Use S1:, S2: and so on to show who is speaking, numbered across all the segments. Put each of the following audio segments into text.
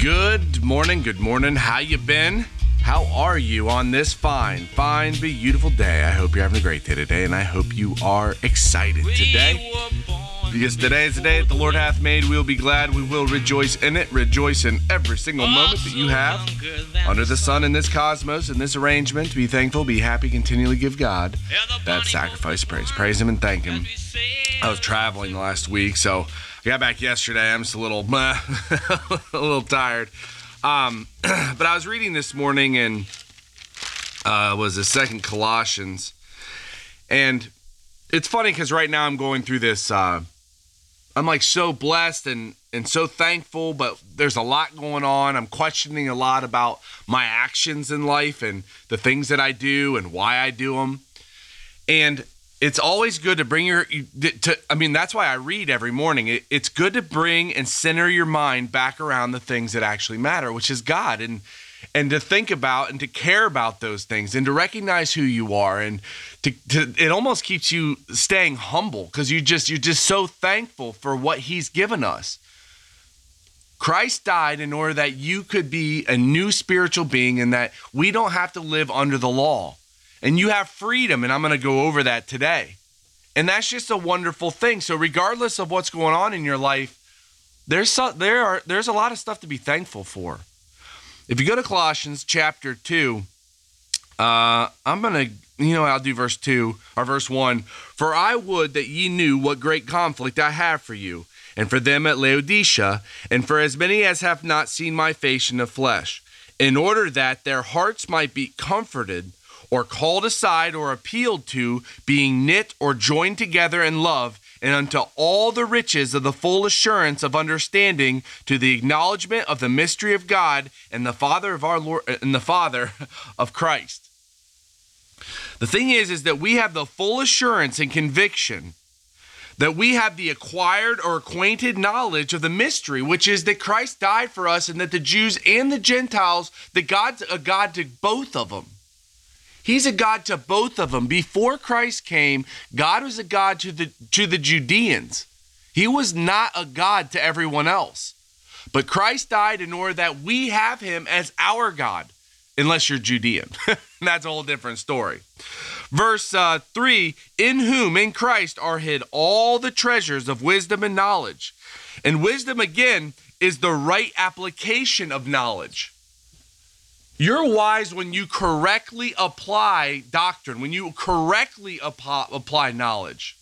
S1: Good morning. How you been? How are you on this fine, beautiful day? I hope you're having a great day today, and I hope you are excited today. Because today is the day that the Lord hath made. We'll be glad. We will rejoice in it. Rejoice in every single moment that you have under the sun in this cosmos, in this arrangement. Be thankful, be happy, continually give God that sacrifice praise. Praise Him and thank Him. I was traveling last week, so I got back yesterday. I'm just a little tired. But I was reading this morning and was the second Colossians. And it's funny because right now I'm going through this, I'm like so blessed and so thankful, but there's a lot going on. I'm questioning a lot about my actions in life and the things that I do and why I do them. And it's always good to bring that's why I read every morning. It's good to bring and center your mind back around the things that actually matter, which is God, and to think about and to care about those things and to recognize who you are. And it almost keeps you staying humble because you're just so thankful for what He's given us. Christ died in order that you could be a new spiritual being and that we don't have to live under the law. And you have freedom, and I'm going to go over that today. And that's just a wonderful thing. So regardless of what's going on in your life, there's a lot of stuff to be thankful for. If you go to Colossians chapter 2, I'll do verse 2 or verse 1. For I would that ye knew what great conflict I have for you, and for them at Laodicea, and for as many as have not seen my face in the flesh, in order that their hearts might be comforted, or called aside or appealed to, being knit or joined together in love, and unto all the riches of the full assurance of understanding, to the acknowledgement of the mystery of God and the Father of our Lord and the Father of Christ. The thing is that we have the full assurance and conviction that we have the acquired or acquainted knowledge of the mystery, which is that Christ died for us and that the Jews and the Gentiles, that God's a God to both of them. He's a God to both of them. Before Christ came, God was a God to the Judeans. He was not a God to everyone else. But Christ died in order that we have Him as our God, unless you're Judean. That's a whole different story. Verse 3, in Christ are hid all the treasures of wisdom and knowledge. And wisdom, again, is the right application of knowledge. You're wise when you correctly apply doctrine, when you correctly apply knowledge.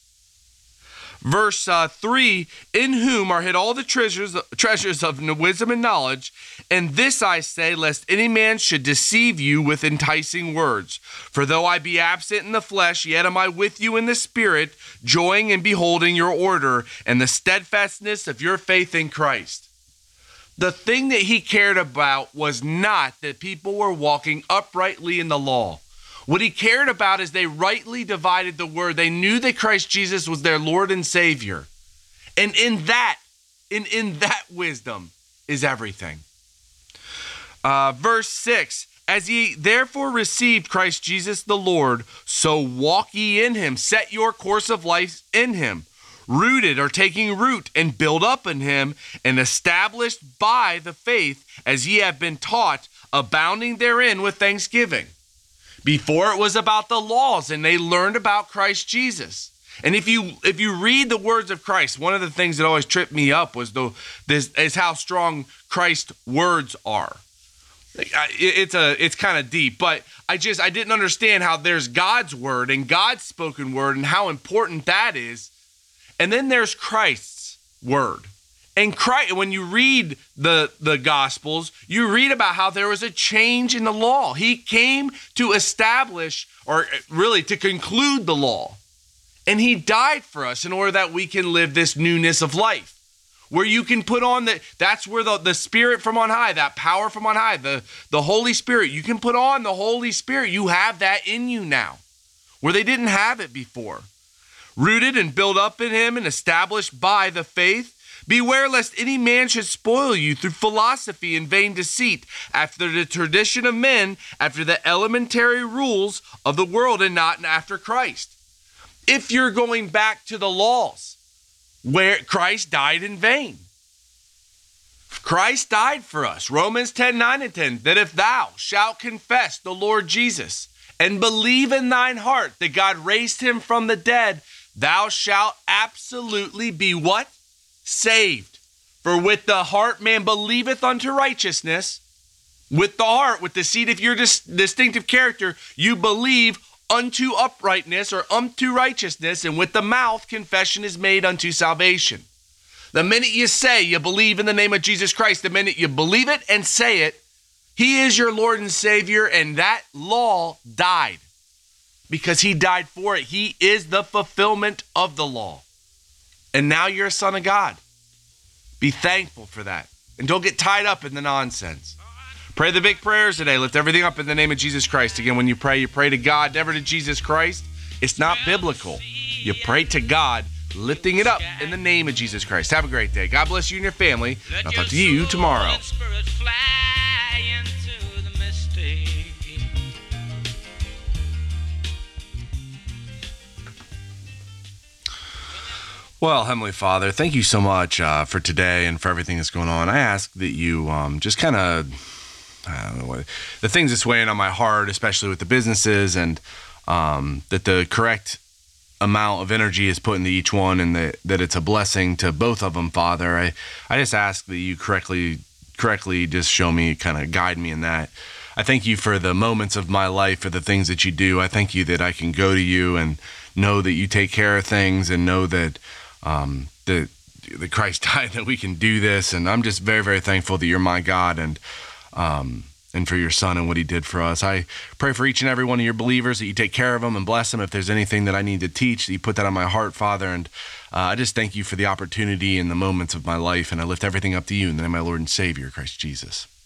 S1: Verse 3, in whom are hid all the treasures of wisdom and knowledge, and this I say, lest any man should deceive you with enticing words. For though I be absent in the flesh, yet am I with you in the spirit, joying in beholding your order and the steadfastness of your faith in Christ. The thing that He cared about was not that people were walking uprightly in the law. What He cared about is they rightly divided the word. They knew that Christ Jesus was their Lord and Savior. And in that wisdom is everything. Verse 6, as ye therefore received Christ Jesus the Lord, so walk ye in Him. Set your course of life in Him. Rooted or taking root and build up in Him, and established by the faith as ye have been taught, abounding therein with thanksgiving. Before it was about the laws, and they learned about Christ Jesus. And if you read the words of Christ, one of the things that always tripped me up was how strong Christ's words are. It's kind of deep, but I didn't understand how there's God's word and God's spoken word and how important that is. And then there's Christ's word. And Christ, when you read the Gospels, you read about how there was a change in the law. He came to establish, or really to conclude the law. And He died for us in order that we can live this newness of life. Where you can put on that's where the Spirit from on high, that power from on high, the Holy Spirit. You can put on the Holy Spirit. You have that in you now, where they didn't have it before. Rooted and built up in Him and established by the faith. Beware lest any man should spoil you through philosophy and vain deceit, after the tradition of men, after the elementary rules of the world, and not after Christ. If you're going back to the laws, where Christ died in vain. Christ died for us. Romans 10:9 and 10, that if thou shalt confess the Lord Jesus and believe in thine heart that God raised him from the dead, thou shalt absolutely be what? Saved. For with the heart man believeth unto righteousness. With the heart, with the seed of your distinctive character, you believe unto uprightness or unto righteousness, and with the mouth confession is made unto salvation. The minute you say you believe in the name of Jesus Christ, the minute you believe it and say it, he is your Lord and Savior, and that law died because he died for it. He is the fulfillment of the law. And now you're a son of God. Be thankful for that. And don't get tied up in the nonsense. Pray the big prayers today. Lift everything up in the name of Jesus Christ. Again, when you pray to God, never to Jesus Christ. It's not biblical. You pray to God, lifting it up in the name of Jesus Christ. Have a great day. God bless you and your family. I'll talk to you tomorrow. Well, Heavenly Father, thank you so much for today and for everything that's going on. I ask that you just kind of, the things that's weighing on my heart, especially with the businesses, and that the correct amount of energy is put into each one, and that it's a blessing to both of them, Father. I just ask that you correctly just show me, kind of guide me in that. I thank you for the moments of my life, for the things that you do. I thank you that I can go to you and know that you take care of things, and know that that Christ died, that we can do this. And I'm just very, very thankful that you're my God, and for your son and what he did for us. I pray for each and every one of your believers, that you take care of them and bless them. If there's anything that I need to teach, that you put that on my heart, Father. And I just thank you for the opportunity and the moments of my life. And I lift everything up to you in the name of my Lord and Savior, Christ Jesus.